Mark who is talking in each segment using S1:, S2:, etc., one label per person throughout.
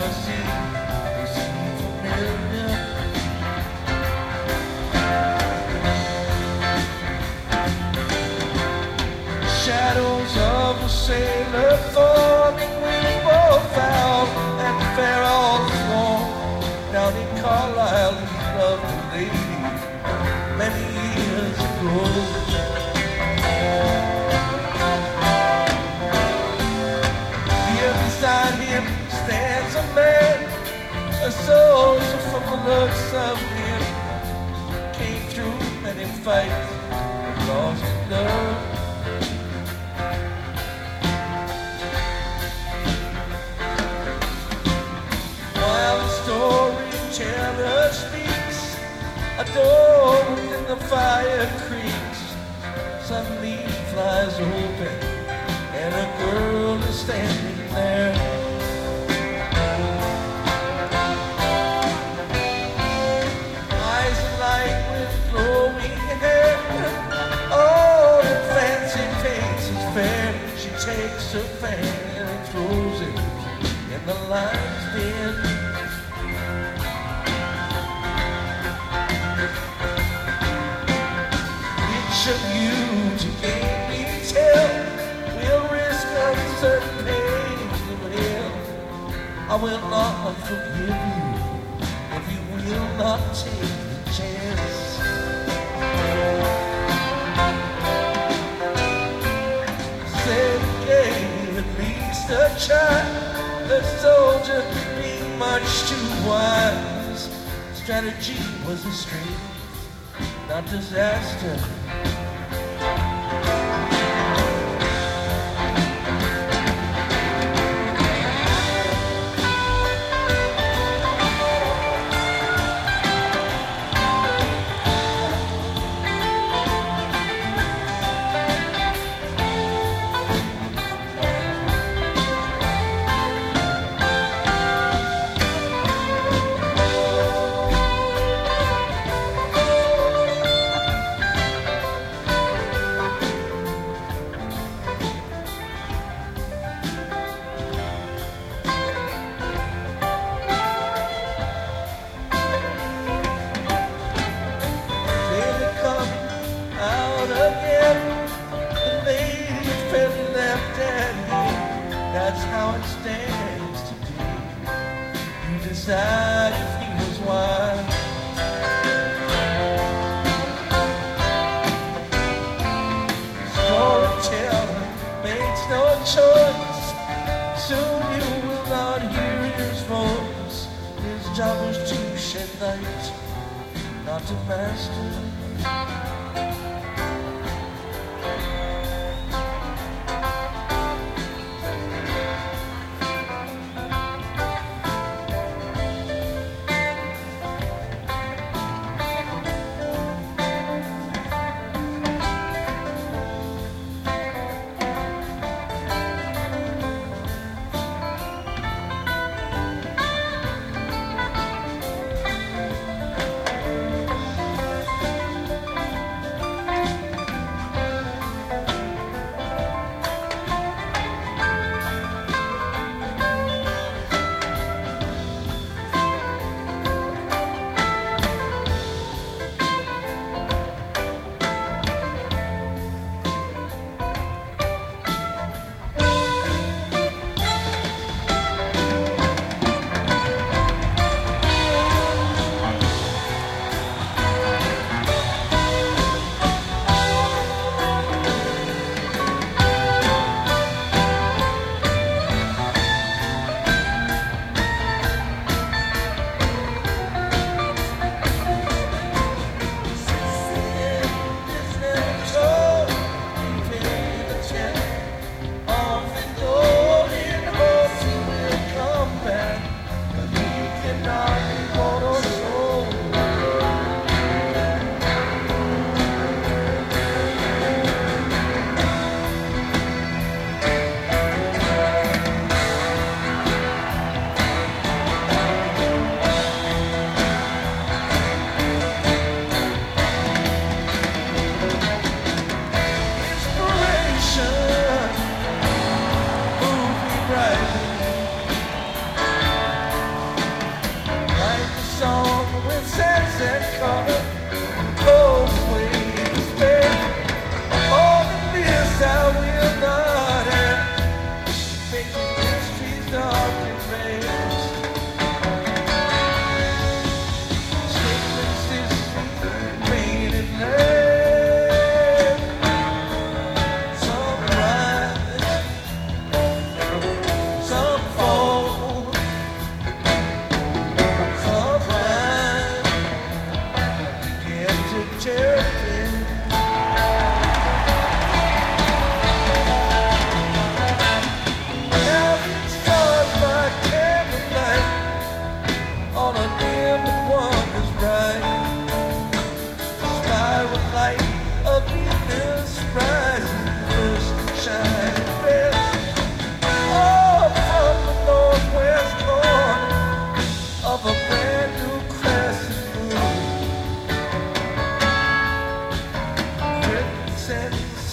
S1: see, they seem familiar. Shadows of a sailor forming with both foul and fair all along. Down in Carlisle, he loved a lady many years ago. Here beside him stands a man, a soldier from the looks of him. Came through many fights, lost his love. Storyteller speaks, a door within the fire creaks. Suddenly flies open, and a girl is standing there. Eyes alight with glowing hair, oh, the fancy face is fair. She takes her fan and throws it in the lion's den. Of you to gain me tell, we'll risk uncertain pains of hell. I will not forgive you if you will not take the chance. Said he gave at least a try, the soldier being much too wise. Strategy was a strength, not disaster. That's how it stands today. You decide if he was wise. Storyteller makes no choice. Soon you will not hear his voice. His job was to shed light, not to master.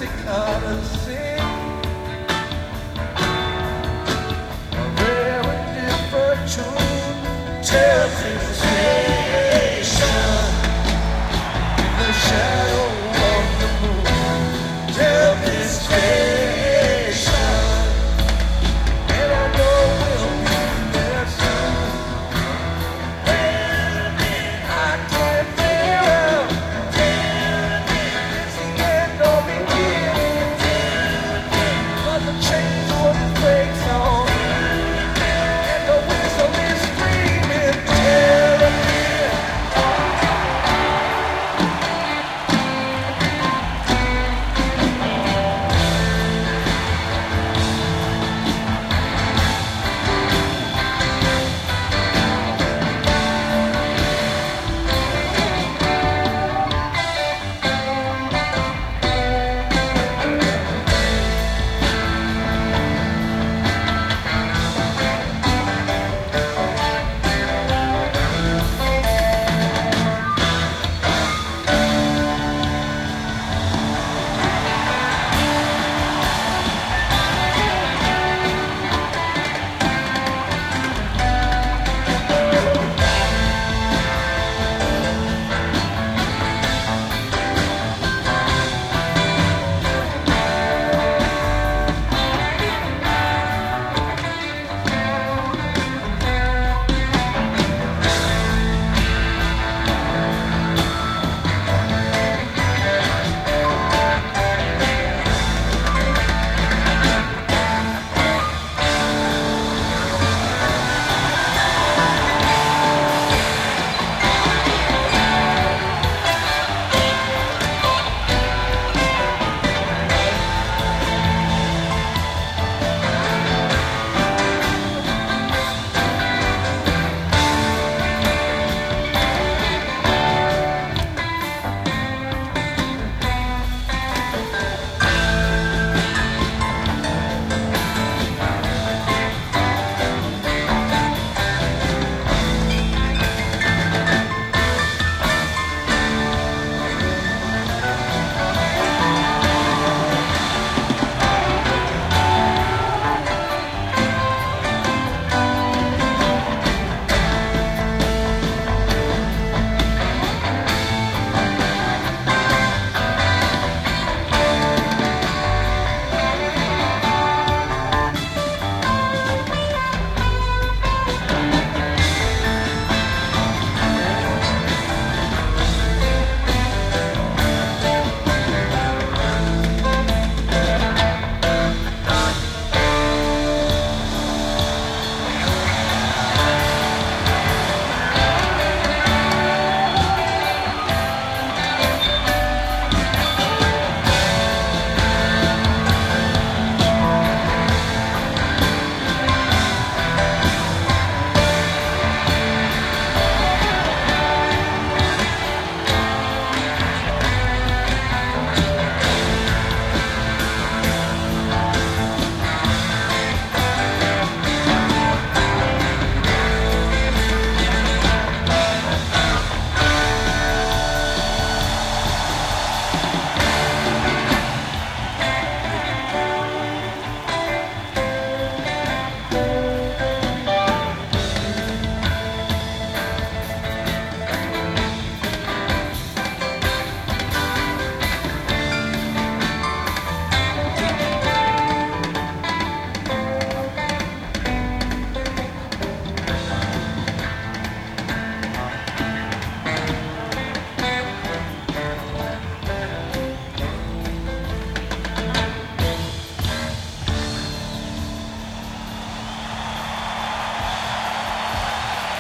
S1: cicadas.